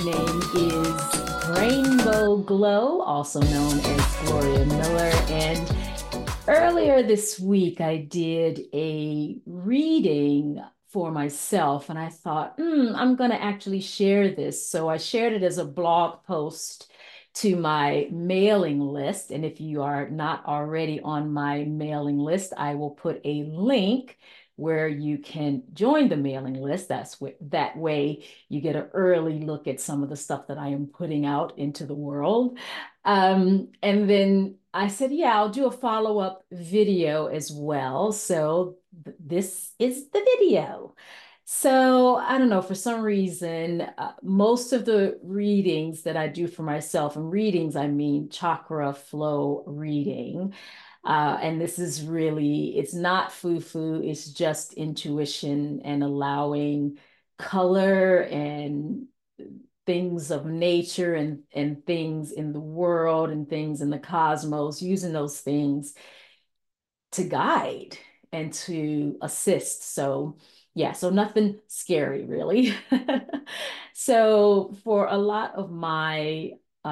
name is Rainbow Glow, also known as Gloria Miller. And earlier this week, I did a reading for myself, and I thought, I'm going to actually share this. So I shared it as a blog post to my mailing list. And if you are not already on my mailing list, I will put a link where you can join the mailing list. That way you get an early look at some of the stuff that I am putting out into the world. And then I said, yeah, I'll do a follow-up video as well. So this is the video. So I don't know, for some reason, most of the readings that I do for myself, and readings, I mean chakra flow reading. And this is really, it's not foo-foo, it's just intuition and allowing color and things of nature and things in the world and things in the cosmos, using those things to guide and to assist. So, yeah, so nothing scary really. So, for a lot of my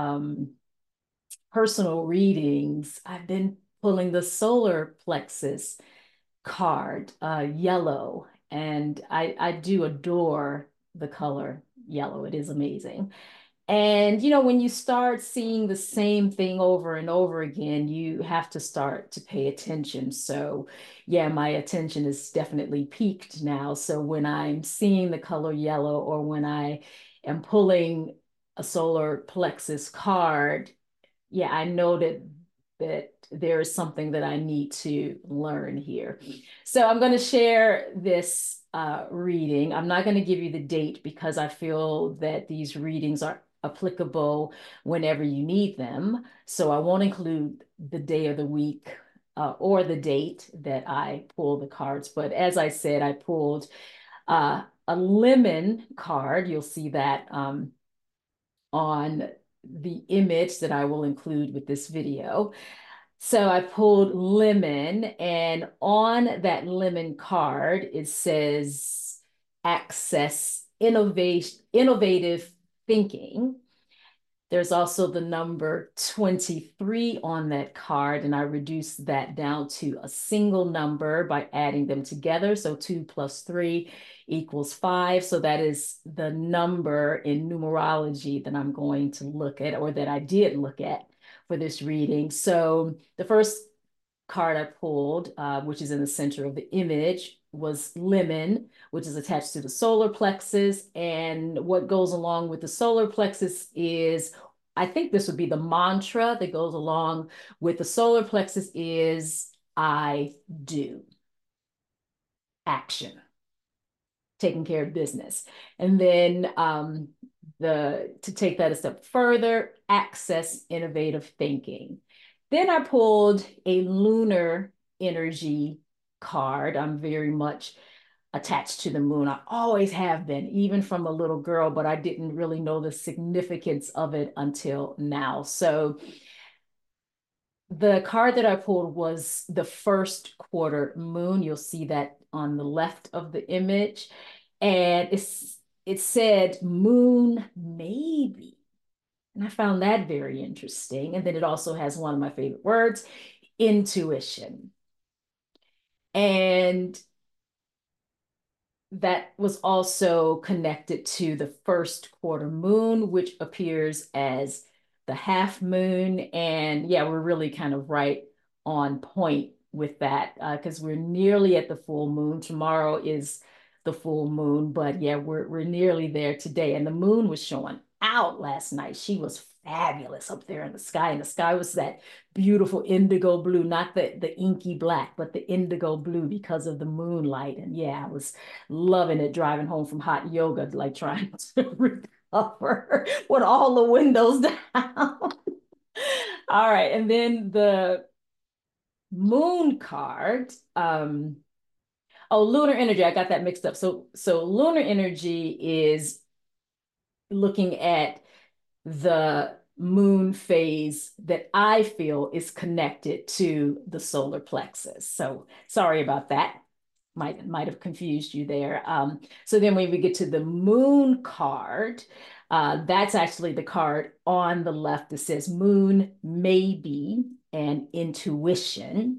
personal readings, I've been pulling the solar plexus card, yellow, and I do adore the color yellow. It is amazing. And when you start seeing the same thing over and over again, you have to start to pay attention. So, yeah, my attention is definitely peaked now. So, when I'm seeing the color yellow or when I am pulling a solar plexus card, yeah, I know that there is something that I need to learn here. So I'm going to share this reading. I'm not going to give you the date because I feel that these readings are applicable whenever you need them. So I won't include the day of the week or the date that I pull the cards. But as I said, I pulled a lemon card. You'll see that on the image that I will include with this video. So I pulled lemon, and on that lemon card, it says access innovative thinking. There's also the number 23 on that card, and I reduced that down to a single number by adding them together. So 2 plus 3 equals 5. So that is the number in numerology that I'm going to look at, or that I did look at for this reading. So the first card I pulled, which is in the center of the image, was lemon, which is attached to the solar plexus. And what goes along with the solar plexus is, I think this would be the mantra that goes along with the solar plexus is I do action, taking care of business. And then to take that a step further, access innovative thinking. Then I pulled a lunar energy card. I'm very much attached to the moon. I always have been, even from a little girl, but I didn't really know the significance of it until now. So the card that I pulled was the first quarter moon. You'll see that on the left of the image. And it said moon maybe. And I found that very interesting. And then it also has one of my favorite words, intuition. And that was also connected to the first quarter moon, which appears as the half moon. And yeah, we're really kind of right on point with that because we're nearly at the full moon. Tomorrow is the full moon, but yeah, we're nearly there today. And the moon was showing out last night. She was fabulous up there in the sky. And the sky was that beautiful indigo blue, not the inky black, but the indigo blue because of the moonlight. And yeah, I was loving it driving home from hot yoga, like trying to recover with all the windows down. All right. And then the moon card. Oh, lunar energy. I got that mixed up. So lunar energy is looking at the moon phase that I feel is connected to the solar plexus. So sorry about that. Might have confused you there. So then when we get to the moon card, that's actually the card on the left that says moon, maybe, and intuition.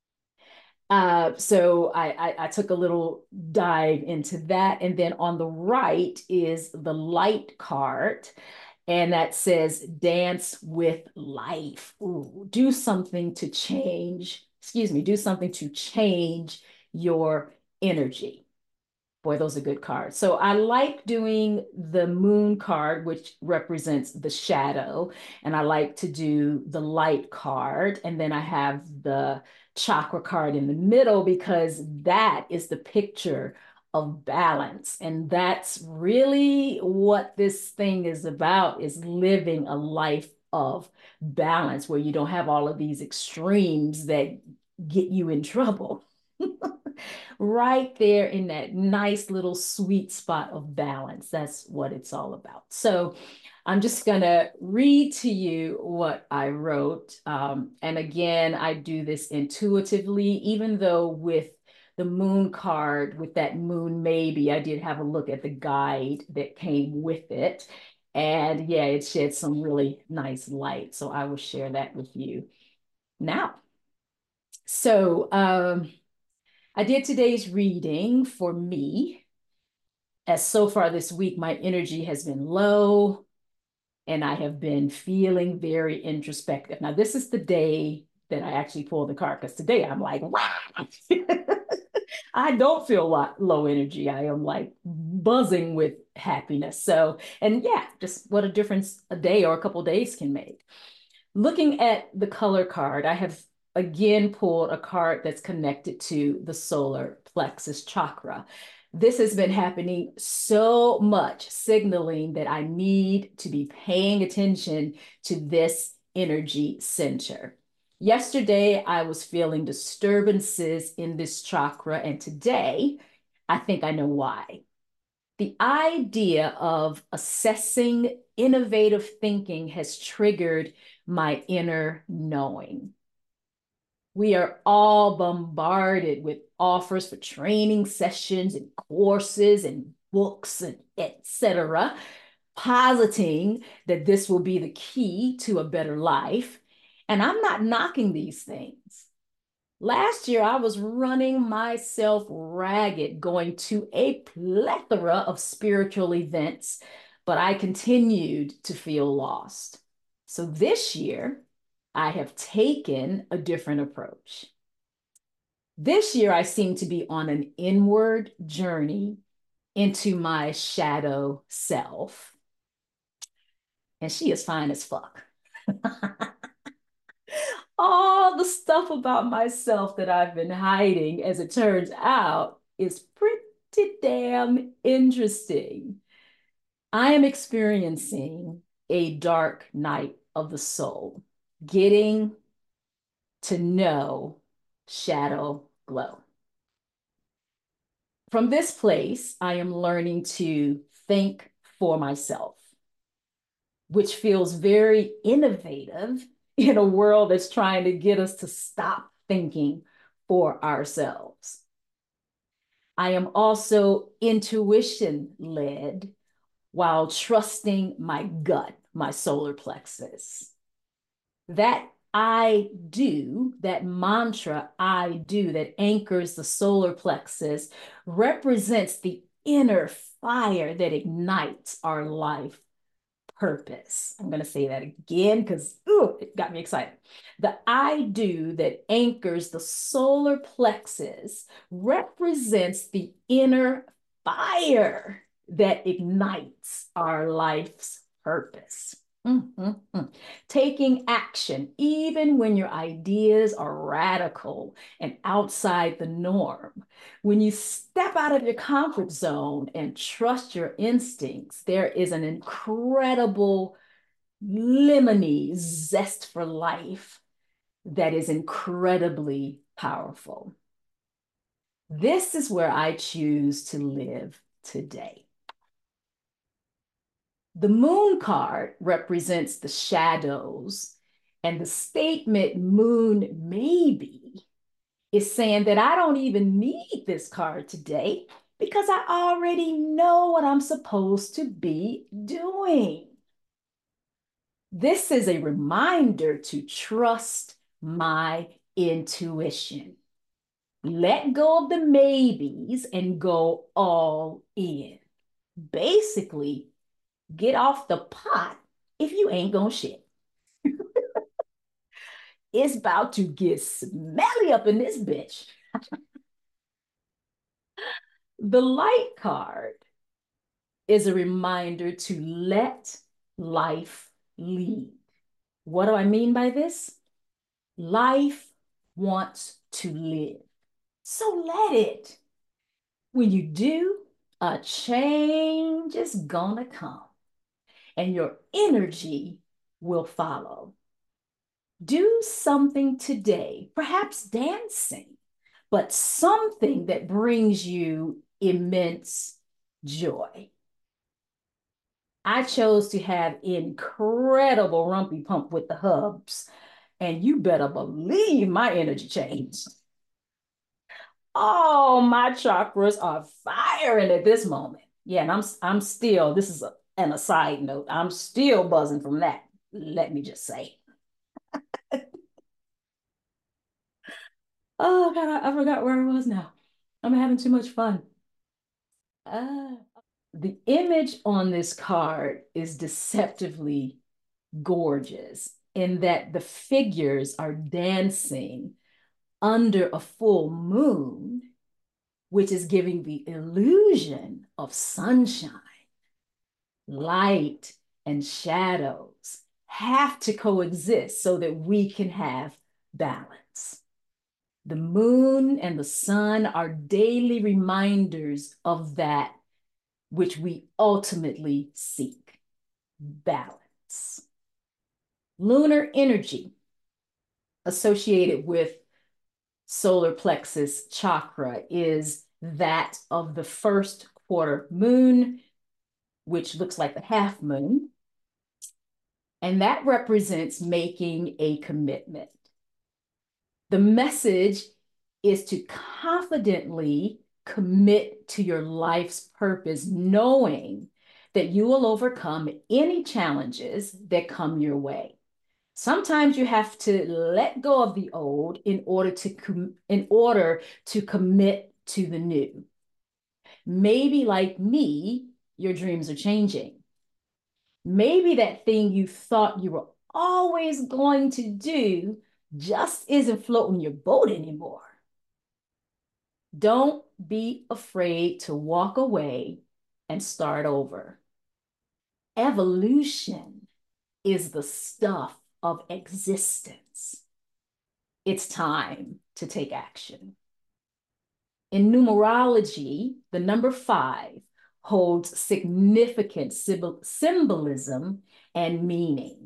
So I took a little dive into that. And then on the right is the light card, and that says dance with life. Ooh, do something to change, excuse me, do something to change your energy. Boy, those are good cards. So I like doing the moon card, which represents the shadow, and I like to do the light card. And then I have the chakra card in the middle because that is the picture of balance. And that's really what this thing is about, is living a life of balance where you don't have all of these extremes that get you in trouble. Right there in that nice little sweet spot of balance. That's what it's all about. So I'm just going to read to you what I wrote. And again, I do this intuitively, even though with the moon card, with that moon maybe, I did have a look at the guide that came with it. And yeah, it shed some really nice light. So I will share that with you now. So, I did today's reading for me, as so far this week, my energy has been low and I have been feeling very introspective. Now, this is the day that I actually pulled the card because today I'm like, wow. I don't feel low energy. I am like buzzing with happiness. So, and yeah, just what a difference a day or a couple days can make. Looking at the color card, I have again pulled a card that's connected to the solar plexus chakra. This has been happening so much, signaling that I need to be paying attention to this energy center. Yesterday, I was feeling disturbances in this chakra, and today, I think I know why. The idea of assessing innovative thinking has triggered my inner knowing. We are all bombarded with offers for training sessions and courses and books and etc., positing that this will be the key to a better life. And I'm not knocking these things. Last year, I was running myself ragged, going to a plethora of spiritual events, but I continued to feel lost. So this year, I have taken a different approach. This year, I seem to be on an inward journey into my shadow self, and she is fine as fuck. All the stuff about myself that I've been hiding, as it turns out, is pretty damn interesting. I am experiencing a dark night of the soul, getting to know shadow glow. From this place, I am learning to think for myself, which feels very innovative in a world that's trying to get us to stop thinking for ourselves. I am also intuition led while trusting my gut, my solar plexus. That I do, that mantra I do that anchors the solar plexus represents the inner fire that ignites our life purpose. I'm going to say that again because it got me excited. The I do that anchors the solar plexus represents the inner fire that ignites our life's purpose. Taking action, even when your ideas are radical and outside the norm. When you step out of your comfort zone and trust your instincts, there is an incredible lemony zest for life that is incredibly powerful. This is where I choose to live today. The moon card represents the shadows, and the statement moon maybe It's saying that I don't even need this card today because I already know what I'm supposed to be doing. This is a reminder to trust my intuition. Let go of the maybes and go all in. Basically, get off the pot if you ain't gonna shit. It's about to get smelly up in this bitch. The light card is a reminder to let life lead. What do I mean by this? Life wants to live. So let it. When you do, a change is gonna come and your energy will follow. Do something today, perhaps dancing, but something that brings you immense joy. I chose to have incredible rumpy pump with the hubs, and you better believe my energy changed. Oh, my chakras are firing at this moment. Yeah, and I'm still, this is an aside note, I'm still buzzing from that. Let me just say. Oh God, I forgot where I was now. I'm having too much fun. The image on this card is deceptively gorgeous in that the figures are dancing under a full moon, which is giving the illusion of sunshine. Light and shadows have to coexist so that we can have balance. The moon and the sun are daily reminders of that which we ultimately seek, balance. Lunar energy associated with solar plexus chakra is that of the first quarter moon, which looks like the half moon. And that represents making a commitment. The message is to confidently commit to your life's purpose, knowing that you will overcome any challenges that come your way. Sometimes you have to let go of the old in order to commit to the new. Maybe like me, your dreams are changing. Maybe that thing you thought you were always going to do just isn't floating your boat anymore. Don't be afraid to walk away and start over. Evolution is the stuff of existence. It's time to take action. In numerology, the number 5 holds significant symbolism and meaning.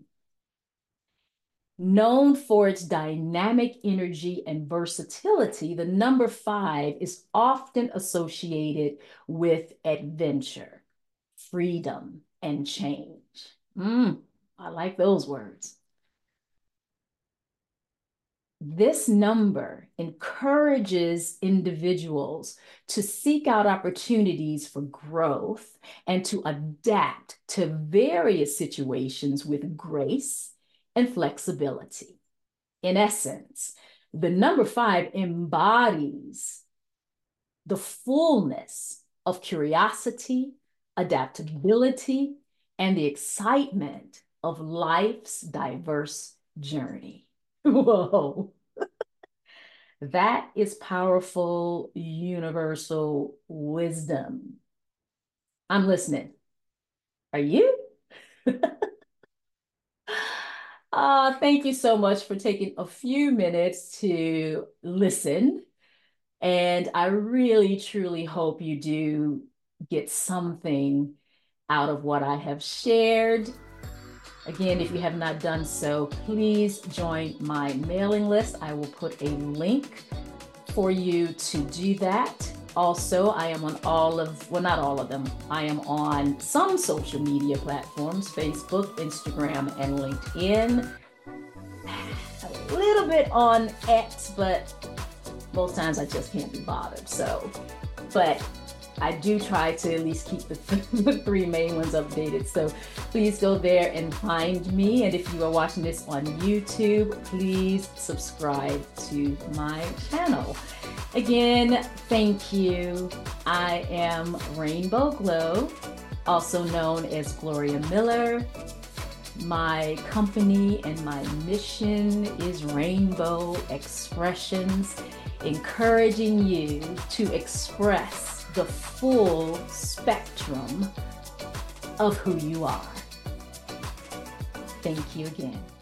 Known for its dynamic energy and versatility, the number 5 is often associated with adventure, freedom, and change. I like those words. This number encourages individuals to seek out opportunities for growth and to adapt to various situations with grace and flexibility. In essence, the number 5 embodies the fullness of curiosity, adaptability, and the excitement of life's diverse journey. Whoa. That is powerful, universal wisdom. I'm listening. Are you? Thank you so much for taking a few minutes to listen. And I really, truly hope you do get something out of what I have shared. Again, if you have not done so, please join my mailing list. I will put a link for you to do that. Also, I am on not all of them. I am on some social media platforms, Facebook, Instagram, and LinkedIn. A little bit on X, but most times I just can't be bothered. So, but I do try to at least keep the three main ones updated. So please go there and find me. And if you are watching this on YouTube, please subscribe to my channel. Again, thank you. I am Rainbow Glow, also known as Gloria Miller. My company and my mission is Rainbow Expressions, encouraging you to express the full spectrum of who you are. Thank you again.